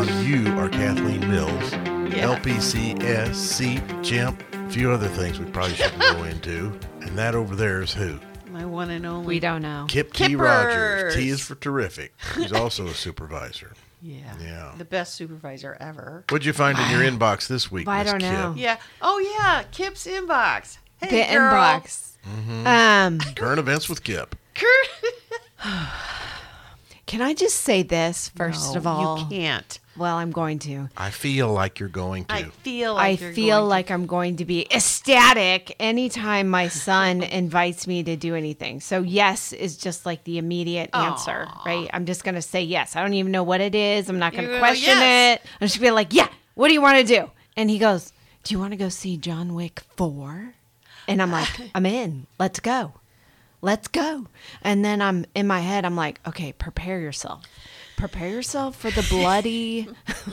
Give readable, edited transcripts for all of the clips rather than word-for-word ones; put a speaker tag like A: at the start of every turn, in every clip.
A: you are Kathleen Mills,
B: Yeah.
A: LPCS, SEEP, GEMP, a few other things we probably shouldn't go into. And that over there is who?
B: My one and only.
C: We don't know.
A: Kip T.
B: Kippers.
A: Rogers. T is for terrific. He's also a supervisor. Yeah.
B: The best supervisor ever.
A: What'd you find in your inbox this week,
C: I
A: Miss
C: don't know.
A: Kip?
B: Yeah. Oh, yeah. Kip's inbox. Hey,
C: The
B: girl.
C: inbox.
A: Current events with Kip.
C: Can I just say this first of all?
B: You can't.
C: Well, I'm going to.
A: I feel like you're going to.
B: I feel
C: I
B: like you're
C: feel
B: going
C: like I'm going to be ecstatic anytime my son invites me to do anything. So yes is just like the immediate answer, right? I'm just going to say yes. I don't even know what it is. I'm not going
B: You
C: to
B: go,
C: question
B: yes.
C: it. I'm just going to be like, yeah, what do you want to do? And he goes, do you want to go see John Wick 4? And I'm like, I'm in. Let's go. Let's go. And then I'm in my head, I'm like, okay, prepare yourself. Prepare yourself for the bloody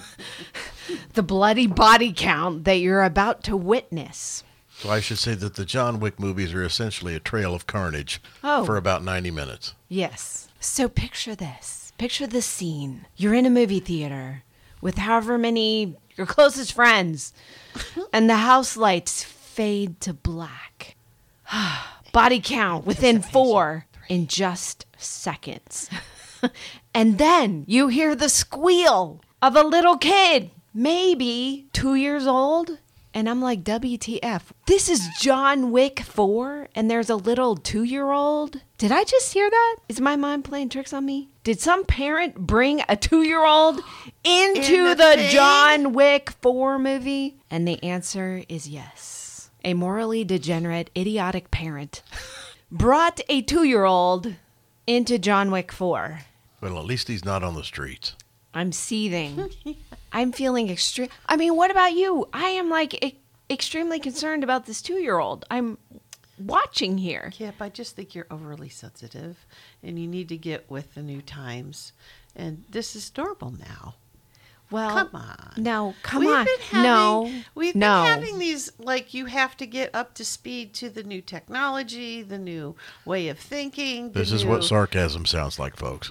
C: the bloody body count that you're about to witness.
A: So I should say that the John Wick movies are essentially a trail of carnage for about 90 minutes.
C: Yes. So picture this. Picture this scene. You're in a movie theater with however many your closest friends, and the house lights fade to black. Body count within 4 in just seconds. And then you hear the squeal of a little kid, maybe 2 years old. And I'm like, WTF? This is John Wick 4 and there's a little 2-year-old? Did I just hear that? Is my mind playing tricks on me? Did some parent bring a 2-year-old into
B: In the
C: the
B: thing?
C: John Wick 4 movie? And the answer is yes. A morally degenerate, idiotic parent brought a 2-year-old into John Wick 4.
A: Well, at least he's not on the streets.
C: I'm seething. I'm feeling extreme. I mean, what about you? I am like extremely concerned about this 2-year-old. I'm watching here.
B: Kip, I just think you're overly sensitive and you need to get with the new times. And this is normal now.
C: Well,
B: Come on.
C: No, come
B: We've
C: on.
B: been having,
C: No.
B: We've
C: no.
B: been having these, like, you have to get up to speed to the new technology, the new way of thinking.
A: This is what sarcasm sounds like, folks.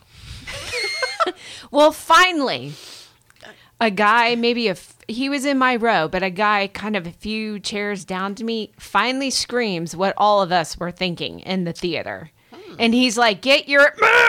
C: Well, finally, a guy, he was in my row, but a guy kind of a few chairs down to me finally screams what all of us were thinking in the theater. And he's like, get your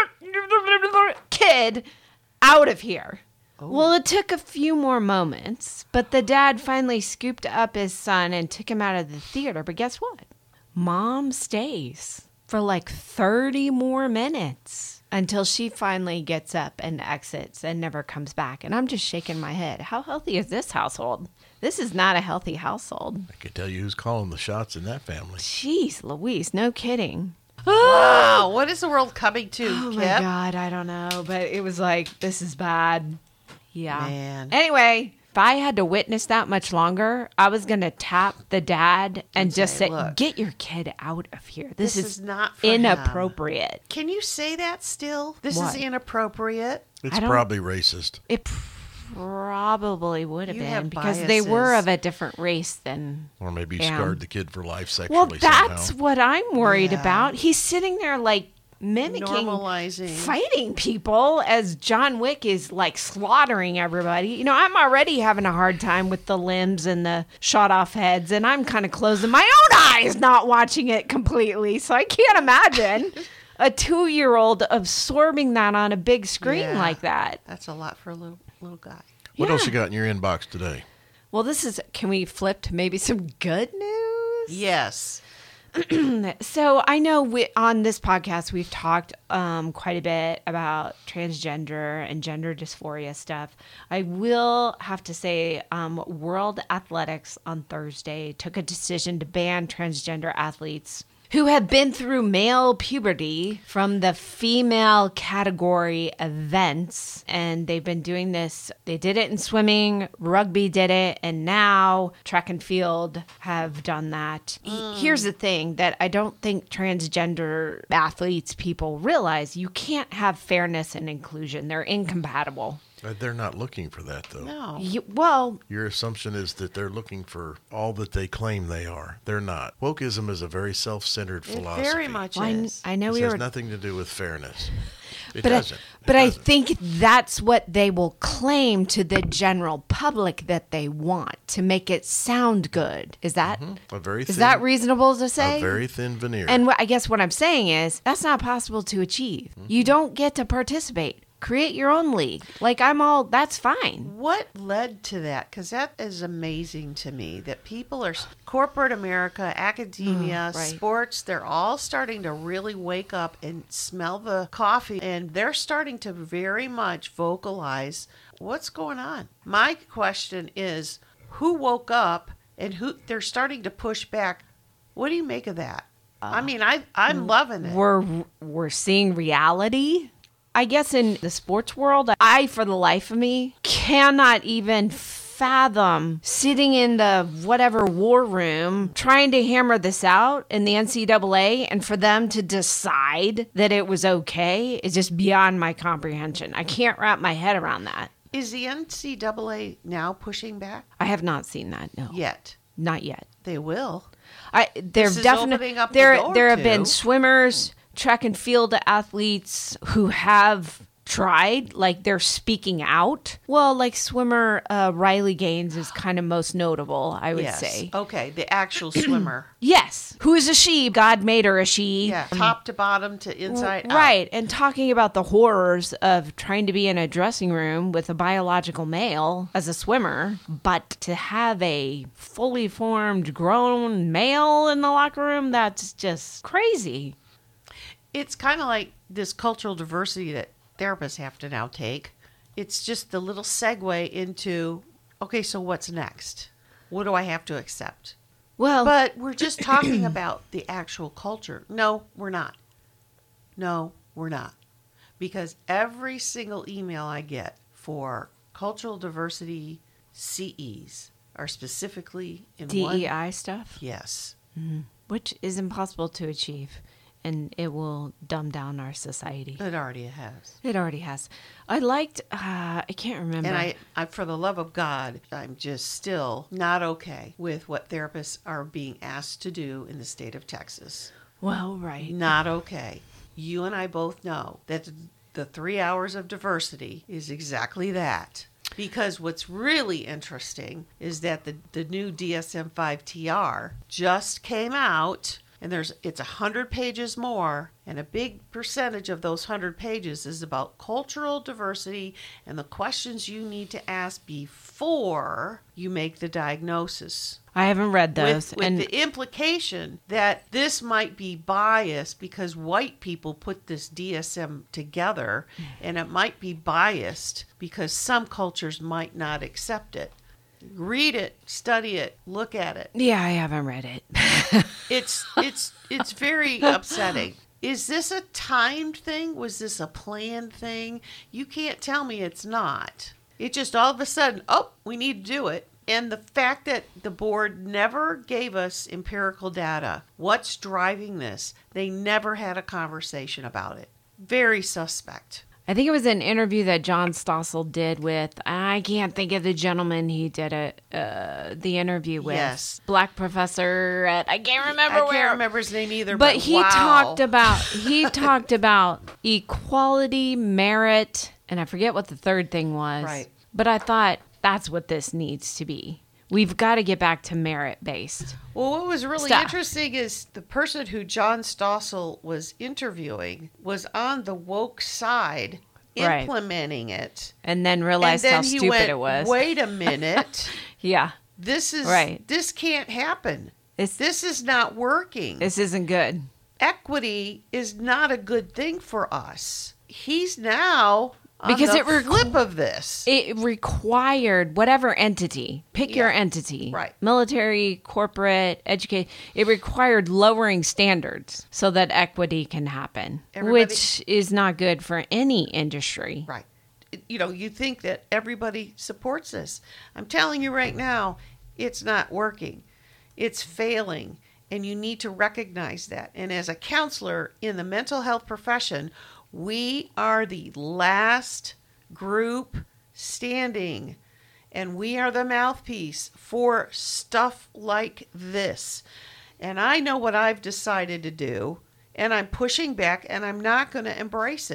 C: kid out of here. Well, it took a few more moments, but the dad finally scooped up his son and took him out of the theater. But guess what? Mom stays for like 30 more minutes until she finally gets up and exits and never comes back. And I'm just shaking my head. How healthy is this household? This is not a healthy household.
A: I can tell you who's calling the shots in that family.
C: Jeez Louise, no kidding.
B: Wow, what is the world coming to,
C: Oh
B: Kip?
C: my God, I don't know. But it was like, this is bad. Yeah.
B: Man.
C: Anyway, if I had to witness that much longer, I was going to tap the dad and just
B: say,
C: say,
B: "Look,
C: get your kid out of here. This
B: is not for
C: inappropriate.
B: Can you say that still? This
C: What?
B: is inappropriate.
A: It's
C: I don't-
A: probably racist.
C: It probably would have
B: You
C: been
B: have
C: because they were
B: biases.
C: of a different race than.
A: Or maybe
C: Damn.
A: scarred the kid for life sexually
C: Well, that's
A: somehow.
C: what I'm worried
B: Yeah.
C: about. He's sitting there like mimicking
B: Normalizing.
C: fighting people as John Wick is like slaughtering everybody. You know, I'm already having a hard time with the limbs and the shot off heads, and I'm kind of closing my own eyes not watching it completely. So I can't imagine a 2-year-old absorbing that on a big screen
B: Yeah.
C: like that.
B: That's a lot for a little guy.
A: What else
C: Yeah.
A: you got in your inbox today?
C: Well, can we flip to maybe some good news?
B: Yes.
C: So I know on this podcast we've talked quite a bit about transgender and gender dysphoria stuff. I will have to say World Athletics on Thursday took a decision to ban transgender athletes who have been through male puberty from the female category events. And they've been doing this. They did it in swimming, rugby did it, and now track and field have done that. Here's the thing that I don't think transgender athletes, people realize. You can't have fairness and inclusion. They're incompatible.
A: They're not looking for that, though.
B: No.
C: Well,
A: Your assumption is that they're looking for all that they claim they are. They're not. Wokeism is a very self-centered
B: It
A: philosophy.
B: very much
C: I
B: is.
C: know
A: It
C: we
A: has
C: were
A: nothing to do with fairness. It
C: But
A: doesn't.
C: I think that's what they will claim to the general public that they want to make it sound good. Is that
A: A very
C: is
A: thin,
C: that reasonable to say?
A: a very thin veneer.
C: And I guess what I'm saying is that's not possible to achieve. You don't get to participate. Create your own league. Like that's fine.
B: What led to that? Because that is amazing to me that people are corporate America, academia,
C: right.
B: sports, they're all starting to really wake up and smell the coffee, and they're starting to very much vocalize what's going on. My question is, who woke up and who they're starting to push back? What do you make of that? I mean, I'm loving it.
C: We're seeing reality. I guess in the sports world, I, for the life of me, cannot even fathom sitting in the whatever war room trying to hammer this out in the NCAA, and for them to decide that it was okay is just beyond my comprehension. I can't wrap my head around that.
B: Is the NCAA now pushing back?
C: I have not seen that. No,
B: Yet.
C: not yet.
B: They will.
C: There's
B: is
C: definitely
B: opening up the
C: there
B: door
C: there have
B: to-
C: been swimmers, track and field athletes who have tried, like they're speaking out. Well, like swimmer Riley Gaines is kind of most notable, I would
B: Yes.
C: say.
B: Okay, the actual swimmer.
C: Yes, who is a she? God made her a she.
B: Yeah, top to bottom to inside out.
C: Right, and talking about the horrors of trying to be in a dressing room with a biological male as a swimmer, but to have a fully formed grown male in the locker room, that's just crazy.
B: It's kind of like this cultural diversity that therapists have to now take. It's just the little segue into, okay, so what's next? What do I have to accept?
C: Well,
B: But we're just talking about the actual culture. No, we're not. No, we're not. Because every single email I get for cultural diversity CEs are specifically in one.
C: DEI stuff,
B: Yes.
C: which is impossible to achieve, and it will dumb down our society.
B: It already has.
C: It already has. I liked, I can't remember.
B: And I, for the love of God, I'm just still not okay with what therapists are being asked to do in the state of Texas.
C: Well, right.
B: Not okay. You and I both know that the 3 hours of diversity is exactly that. Because what's really interesting is that the new DSM-5 TR just came out, and it's 100 pages more, and a big percentage of those 100 pages is about cultural diversity and the questions you need to ask before you make the diagnosis.
C: I haven't read those.
B: With
C: and
B: the implication that this might be biased because white people put this DSM together, and it might be biased because some cultures might not accept it. Read it, study it, look at it.
C: yeah, I haven't read it.
B: It's very upsetting. Is this a timed thing? Was this a planned thing? You can't tell me it's not. It just all of a sudden, oh, we need to do it. And the fact that the board never gave us empirical data, what's driving this? They never had a conversation about it. Very suspect.
C: I think it was an interview that John Stossel did with, I can't think of the gentleman he did the interview with.
B: Yes.
C: Black professor at, I can't remember
B: I
C: where.
B: can't remember his name either.
C: But he
B: wow.
C: talked about equality, merit, and I forget what the third thing was.
B: Right.
C: But I thought that's what this needs to be. We've got to get back to merit based.
B: Well, what was really
C: stuff.
B: interesting is the person who John Stossel was interviewing was on the woke side,
C: Right.
B: implementing it.
C: And then
B: And
C: realized
B: then
C: how
B: he
C: stupid
B: went,
C: it was.
B: Wait a minute.
C: Yeah.
B: This is
C: Right.
B: This can't happen.
C: This
B: This is not working.
C: isn't good.
B: Equity is not a good thing for us. He's now on
C: Because
B: the
C: it
B: flip of this.
C: It required whatever entity, pick your
B: Yeah.
C: entity,
B: Right.
C: military, corporate, educate. It required lowering standards so that equity can happen,
B: Everybody-
C: which is not good for any industry.
B: Right. You know, you think that everybody supports this. I'm telling you right now, it's not working. It's failing. And you need to recognize that. And as a counselor in the mental health profession, we are the last group standing. And we are the mouthpiece for stuff like this. And I know what I've decided to do. And I'm pushing back, and I'm not going to embrace it.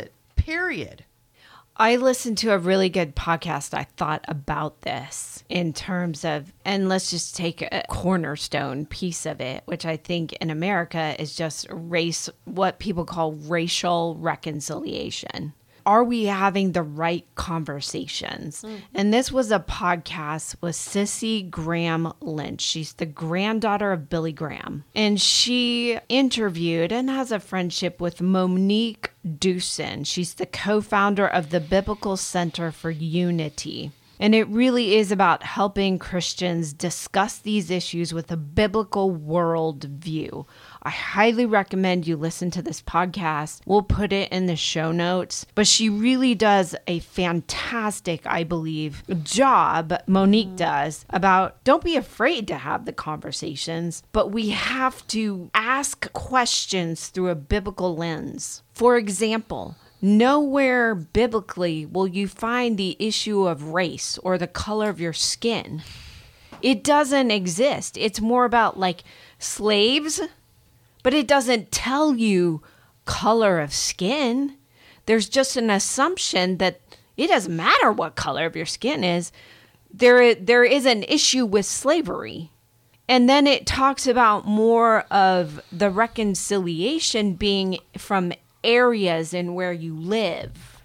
B: period.
C: I listened to a really good podcast, I thought, about this in terms of, and let's just take a cornerstone piece of it, which I think in America is just what people call racial reconciliation. Are we having the right conversations? And this was a podcast with Cissy Graham Lynch. She's the granddaughter of Billy Graham. And she interviewed and has a friendship with Monique Dewson. She's the co-founder of the Biblical Center for Unity. And it really is about helping Christians discuss these issues with a biblical worldview. I highly recommend you listen to this podcast. We'll put it in the show notes. But she really does a fantastic, I believe, job, Monique does, about don't be afraid to have the conversations, but we have to ask questions through a biblical lens. For example, nowhere biblically will you find the issue of race or the color of your skin. It doesn't exist. It's more about like slaves, but it doesn't tell you color of skin. There's just an assumption that it doesn't matter what color of your skin is. There is an issue with slavery. And then it talks about more of the reconciliation being from areas in where you live,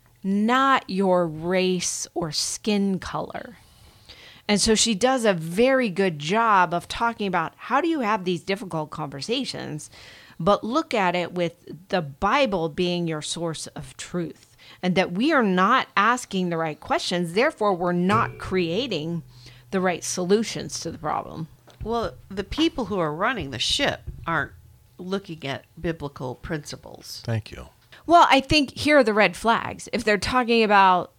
C: not your race or skin color. And so she does a very good job of talking about how do you have these difficult conversations, but look at it with the Bible being your source of truth, and that we are not asking the right questions. Therefore, we're not creating the right solutions to the problem.
B: Well, the people who are running the ship aren't looking at biblical principles.
A: Thank you.
C: Well, I think here are the red flags. If they're talking about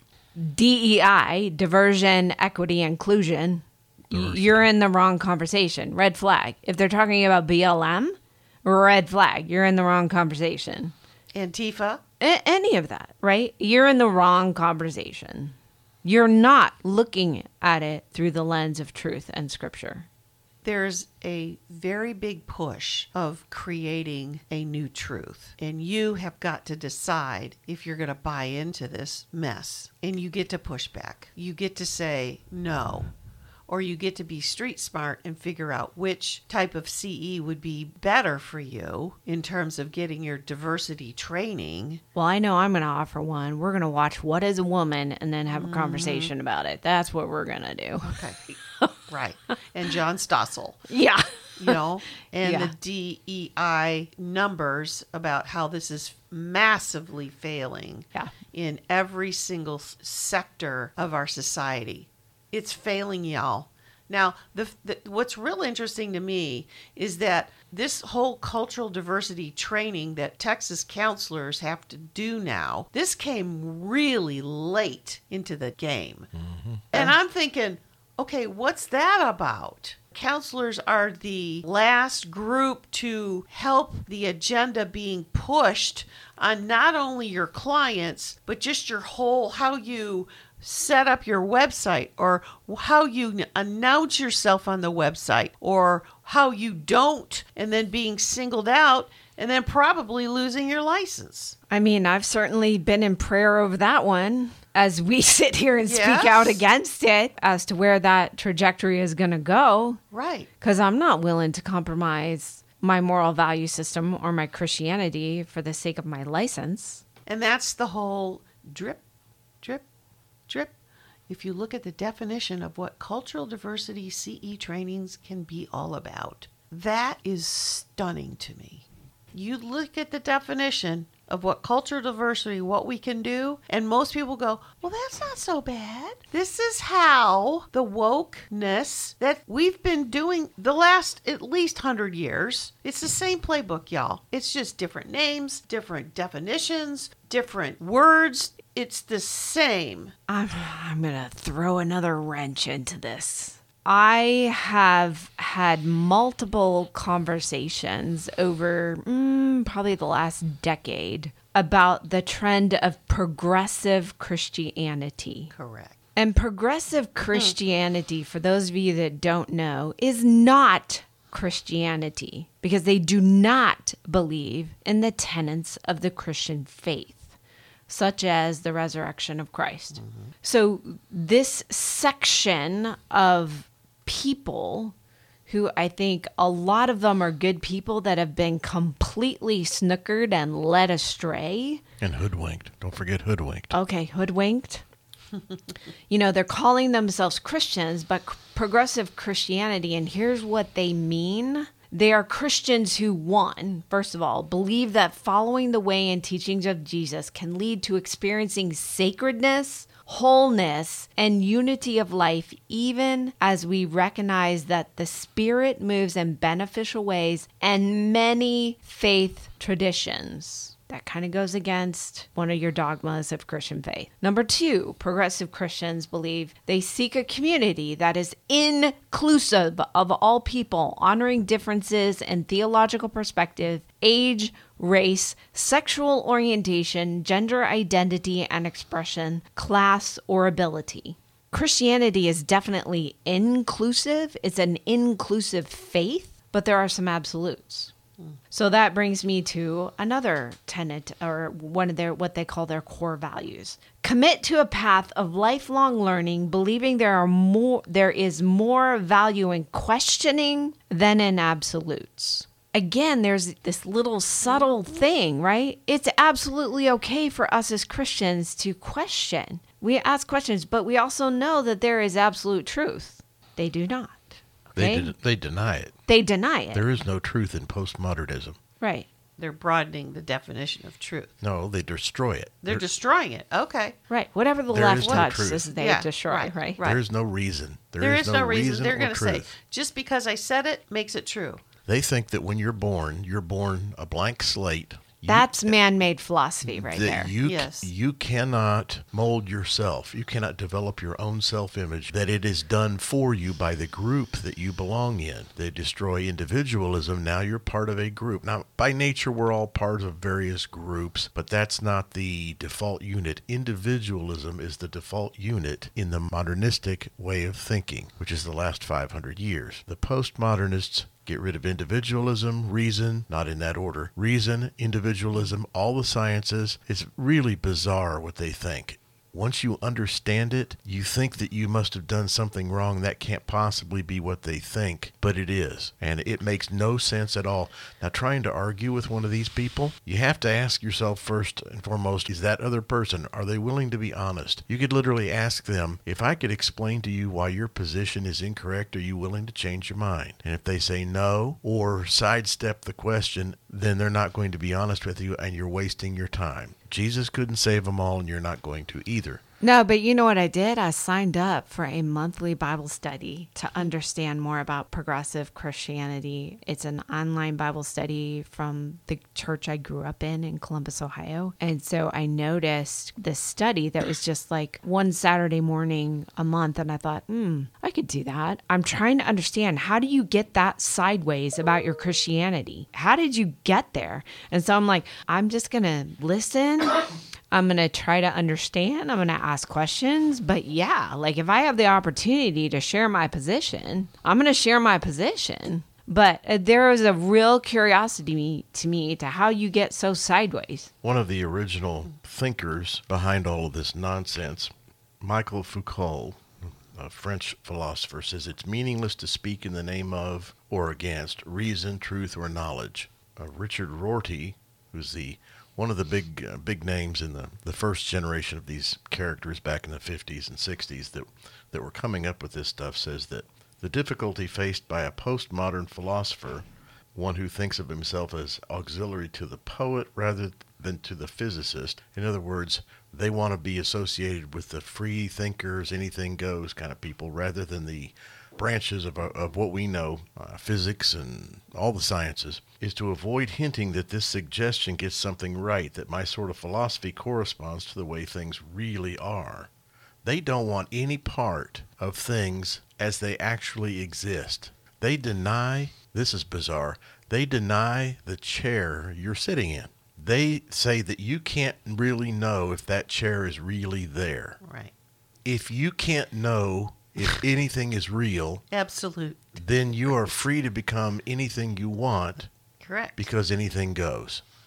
C: DEI, diversion, equity, inclusion, you're in the wrong conversation. Red flag. If they're talking about BLM, red flag. You're in the wrong conversation.
B: Antifa?
C: Any of that, right? You're in the wrong conversation. You're not looking at it through the lens of truth and scripture.
B: There's a very big push of creating a new truth. And you have got to decide if you're going to buy into this mess. And you get to push back. You get to say no. Or you get to be street smart and figure out which type of CE would be better for you in terms of getting your diversity training.
C: Well, I know I'm going to offer one. We're going to watch What is a Woman and then have a conversation about it. That's what we're going to do.
B: Okay. Right. And John Stossel.
C: Yeah.
B: You know, and
C: Yeah.
B: the DEI numbers about how this is massively failing in every single sector of our society. It's failing, y'all. Now, what's real interesting to me is that this whole cultural diversity training that Texas counselors have to do now, this came really late into the game. Mm-hmm. And I'm thinking, okay, what's that about? Counselors are the last group to help the agenda being pushed on not only your clients, but just your whole, how you set up your website, or how you announce yourself on the website, or how you don't, and then being singled out, and then probably losing your license.
C: I mean, I've certainly been in prayer over that one as we sit here and speak out against it as to where that trajectory is going to go.
B: Right.
C: Because I'm not willing to compromise my moral value system or my Christianity for the sake of my license.
B: And that's the whole drip, drip, drip. If you look at the definition of what cultural diversity CE trainings can be all about, that is stunning to me. You look at the definition of what cultural diversity, what we can do, and most people go, well, that's not so bad. This is how the wokeness that we've been doing the last at least 100 years, it's the same playbook, y'all. It's just different names, different definitions, different words. It's the same.
C: I'm going to throw another wrench into this. I have had multiple conversations over probably the last decade about the trend of progressive Christianity.
B: Correct.
C: And progressive Christianity, for those of you that don't know, is not Christianity, because they do not believe in the tenets of the Christian faith. such as the resurrection of Christ. So this section of people, who I think a lot of them are good people that have been completely snookered and led astray.
A: And hoodwinked. Don't forget hoodwinked.
C: Okay, hoodwinked. They're calling themselves Christians, but progressive Christianity, and here's what they mean. They are Christians who, one, first of all, believe that following the way and teachings of Jesus can lead to experiencing sacredness, wholeness, and unity of life, even as we recognize that the Spirit moves in beneficial ways and many faith traditions. That kind of goes against one of your dogmas of Christian faith. Number two, progressive Christians believe they seek a community that is inclusive of all people, honoring differences in theological perspective, age, race, sexual orientation, gender identity and expression, class, or ability. Christianity is definitely inclusive. It's an inclusive faith, but there are some absolutes. So that brings me to another tenet, or one of what they call their core values. Commit to a path of lifelong learning, believing there is more value in questioning than in absolutes. Again, there's this little subtle thing, right? It's absolutely okay for us as Christians to question. We ask questions, but we also know that there is absolute truth. They do not. Okay?
A: They deny it.
C: They deny it.
A: There is no truth in postmodernism.
C: Right.
B: They're broadening the definition of truth.
A: No, they destroy it.
B: They're destroying it. Okay.
C: Right. Whatever the
A: There
C: left
A: is no
C: touches,
A: truth.
C: they destroy, right?
A: There is no reason.
B: There is no reason. They're going to say,
A: truth.
B: just because I said it makes it true.
A: They think that when you're born a blank slate.
C: That's man-made philosophy right there.
B: Yes.
A: You cannot mold yourself. You cannot develop your own self-image, that it is done for you by the group that you belong in. They destroy individualism. Now you're part of a group. Now, by nature, we're all part of various groups, but that's not the default unit. Individualism is the default unit in the modernistic way of thinking, which is the last 500 years. The postmodernists get rid of individualism, reason, not in that order. Reason, individualism, all the sciences. It's really bizarre what they think. Once you understand it, you think that you must have done something wrong. That can't possibly be what they think, but it is. And it makes no sense at all. Now, trying to argue with one of these people, you have to ask yourself first and foremost, is that other person, are they willing to be honest? You could literally ask them, if I could explain to you why your position is incorrect, are you willing to change your mind? And if they say no, or sidestep the question, then they're not going to be honest with you, and you're wasting your time. Jesus couldn't save them all, and you're not going to either.
C: No, but you know what I did? I signed up for a monthly Bible study to understand more about progressive Christianity. It's an online Bible study from the church I grew up in Columbus, Ohio. And so I noticed this study that was just like one Saturday morning a month. And I thought, I could do that. I'm trying to understand, how do you get that sideways about your Christianity? How did you get there? And so I'm like, I'm just going to listen. I'm going to try to understand. I'm going to ask questions. But yeah, like if I have the opportunity to share my position, I'm going to share my position. But there is a real curiosity to me to how you get so sideways.
A: One of the original thinkers behind all of this nonsense, Michel Foucault, a French philosopher, says it's meaningless to speak in the name of or against reason, truth, or knowledge. Richard Rorty, who's one of the big names in the first generation of these characters back in the 50s and 60s that were coming up with this stuff, says that the difficulty faced by a postmodern philosopher, one who thinks of himself as auxiliary to the poet rather than to the physicist. In other words, they want to be associated with the free thinkers, anything goes kind of people, rather than the branches of what we know, physics and all the sciences, is to avoid hinting that this suggestion gets something right, that my sort of philosophy corresponds to the way things really are. They don't want any part of things as they actually exist. They deny, this is bizarre, they deny the chair you're sitting in. They say that you can't really know if that chair is really there.
B: Right.
A: If you can't know if anything is real,
B: absolute,
A: then you are free to become anything you want.
B: Correct.
A: Because anything goes.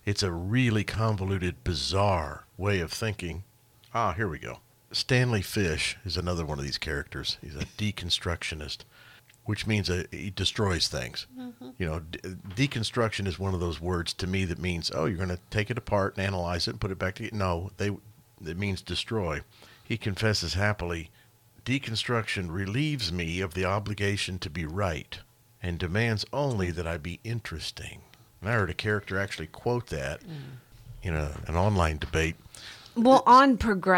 A: It's a really convoluted, bizarre way of thinking. Ah, here we go. Stanley Fish is another one of these characters. He's a deconstructionist, which means he destroys things. You know, deconstruction is one of those words to me that means, oh, you're going to take it apart and analyze it and put it back together. No, it means destroy. He confesses happily, deconstruction relieves me of the obligation to be right and demands only that I be interesting. And I heard a character actually quote that in an online debate.
C: Well, on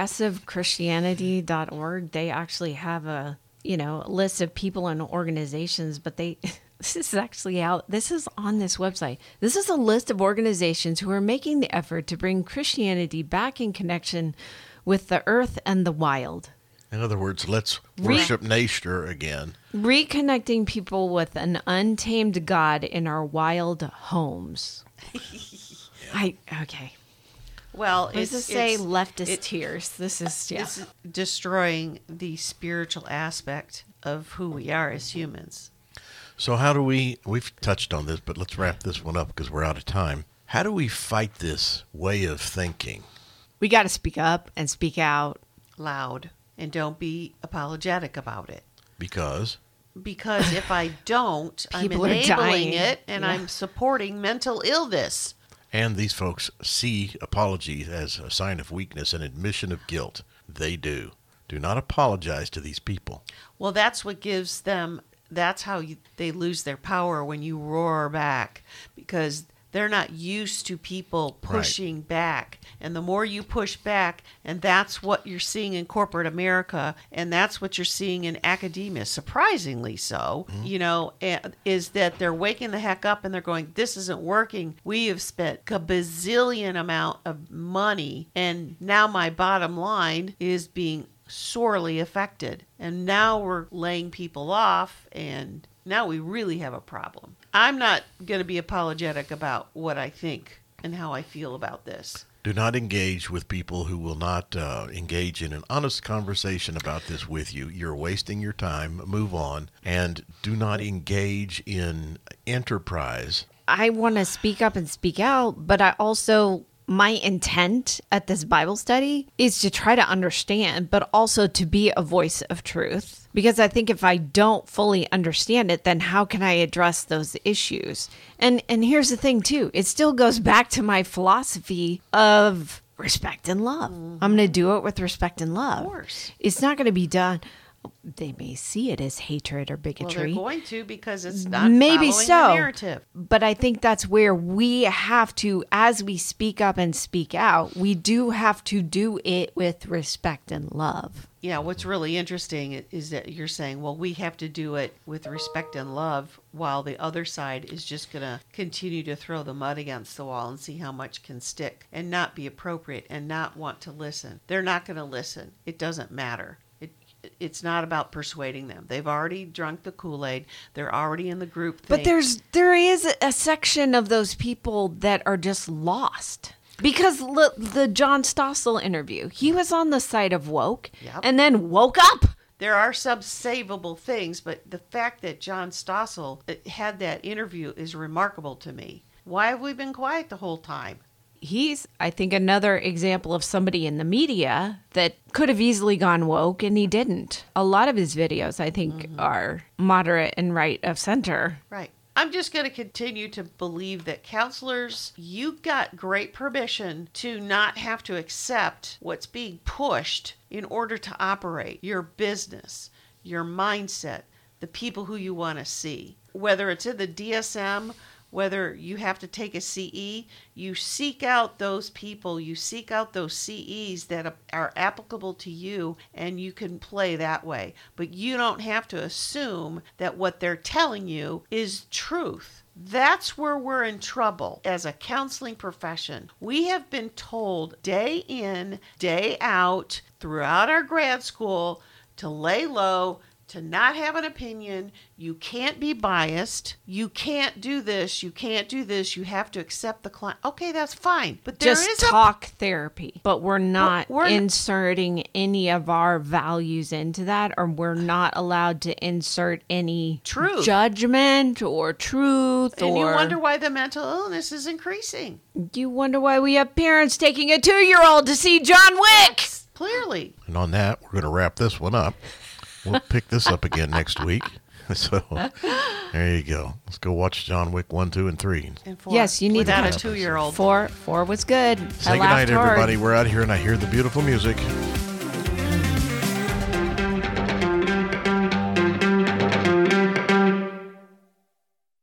C: progressivechristianity.org, they actually have a list of people and organizations, but this is on this website. This is a list of organizations who are making the effort to bring Christianity back in connection with the earth and the wild.
A: In other words, let's worship nature again.
C: Reconnecting people with an untamed God in our wild homes. Okay.
B: Well,
C: What does this say? Leftist tears. This is,
B: It's destroying the spiritual aspect of who we are as humans.
A: So how do we've touched on this, but let's wrap this one up because we're out of time. How do we fight this way of thinking?
C: We got to speak up and speak out.
B: Loud. And don't be apologetic about it.
A: Because
B: if I don't, I'm
C: People are
B: enabling
C: dying.
B: it and I'm supporting mental illness.
A: And these folks see apology as a sign of weakness, an admission of guilt. They do. Do not apologize to these people.
B: Well, that's what gives them, that's how they lose their power when you roar back, because they're not used to people pushing back. And the more you push back, and that's what you're seeing in corporate America, and that's what you're seeing in academia, surprisingly so, is that they're waking the heck up and they're going, this isn't working. We have spent a bazillion amount of money, and now my bottom line is being sorely affected. And now we're laying people off, and now we really have a problem. I'm not going to be apologetic about what I think and how I feel about this.
A: Do not engage with people who will not engage in an honest conversation about this with you. You're wasting your time. Move on. And do not engage in enterprise.
C: I want to speak up and speak out, but my intent at this Bible study is to try to understand, but also to be a voice of truth. Because I think if I don't fully understand it, then how can I address those issues? And here's the thing, too. It still goes back to my philosophy of respect and love. I'm going to do it with respect and love.
B: Of course.
C: It's not going to be done. They may see it as hatred or bigotry.
B: Well, they're going to, because it's not
C: Maybe
B: following
C: so.
B: the narrative.
C: But I think that's where we have to, as we speak up and speak out, we do have to do it with respect and love.
B: Yeah, what's really interesting is that you're saying, well, we have to do it with respect and love, while the other side is just going to continue to throw the mud against the wall and see how much can stick and not be appropriate and not want to listen. They're not going to listen. It doesn't matter. It's not about persuading them. They've already drunk the Kool-Aid. They're already in the group thing.
C: But there is a section of those people that are just lost. Because the John Stossel interview, he was on the side of woke and then woke up.
B: There are some savable things, but the fact that John Stossel had that interview is remarkable to me. Why have we been quiet the whole time?
C: He's, I think, another example of somebody in the media that could have easily gone woke, and he didn't. A lot of his videos, I think, are moderate and right of center.
B: Right. I'm just going to continue to believe that counselors, you got great permission to not have to accept what's being pushed in order to operate your business, your mindset, the people who you want to see. Whether it's in the DSM, whether you have to take a CE, you seek out those people, you seek out those CEs that are applicable to you, and you can play that way. But you don't have to assume that what they're telling you is truth. That's where we're in trouble as a counseling profession. We have been told day in, day out, throughout our grad school, to lay low, to not have an opinion. You can't be biased. You can't do this. You can't do this. You have to accept the client. Okay, that's fine. But there
C: Just
B: is
C: talk therapy, but we're not
B: We're-
C: inserting any of our values into that, or we're not allowed to insert any
B: Truth.
C: judgment or truth.
B: and
C: or
B: you wonder why the mental illness is increasing.
C: you wonder why we have parents taking a 2-year-old to see John Wick.
B: Clearly.
A: And on that, we're going to wrap this one up. We'll pick this up again next week. So there you go. Let's go watch John Wick 1, 2, and 3.
B: And 4.
C: Yes, you need
B: Without
C: to
B: a
C: watch
B: 2-year-old.
C: 4 was good.
A: Say
C: I
A: goodnight,
C: laughed hard.
A: everybody. We're out here, and I hear the beautiful music.